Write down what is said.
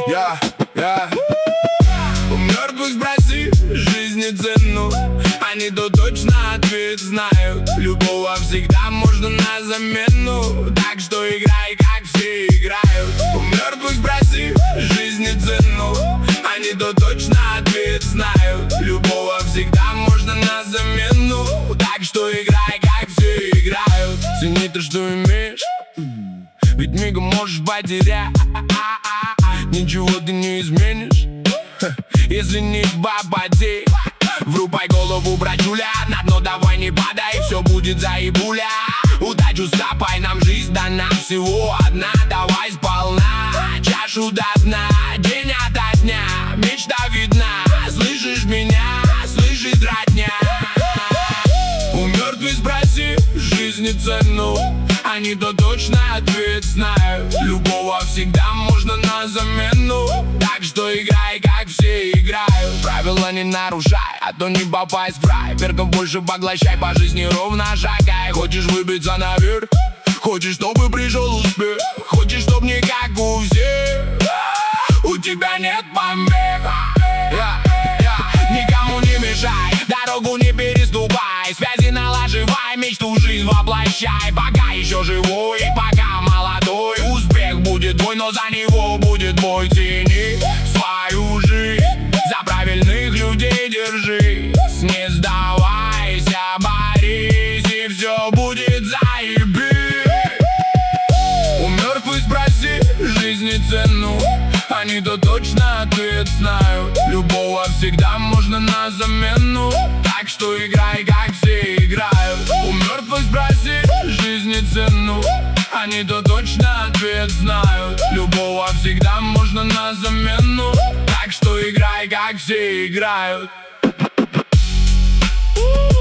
У мертвых спроси жизни цену, они-то точно ответ знают. Любого всегда можно на замену, так что играй, как все играют. У мертвых спроси жизни цену, они-то точно ответ знают. Любого всегда можно на замену, так что играй, как все играют. Цени то, что имеешь, ведь мигом можешь потерять. Ничего ты не изменишь, если не попади. Врубай голову, братюля, на дно давай не падай, все будет заебуля. Удачу сапай, нам жизнь дана всего одна. Давай сполна, чашу до дна, день ото дня, мечта видна. Слышишь меня, слышит родня. У мертвых спроси жизни цену, они-то точно ответ знают. Любого всегда можно на замену, так что играй, как все играют. Правила не нарушай, а то не попасть в рай. Перков больше поглощай, по жизни ровно шагай. Хочешь выбиться наверх, хочешь, чтобы пришел успех, хочешь, чтоб не как у всех. У тебя нет помех, никому не мешай, дорогу не переступай, связи налаживай, мечту жизнь воплощай. Пока еще живой, пока молодой, успех будет твой, но за него будет бой. Цени свою жизнь, за правильных людей держись, не сдавайся, борись, и все будет заебись. У мертвых спроси жизни цену, они-то точно ответ знают. Любого всегда можно на замену, так что играй, как все играют. У мертвых спроси жизни цену, они-то точно ответ знают. Любого всегда можно на замену, так что играй, как все играют.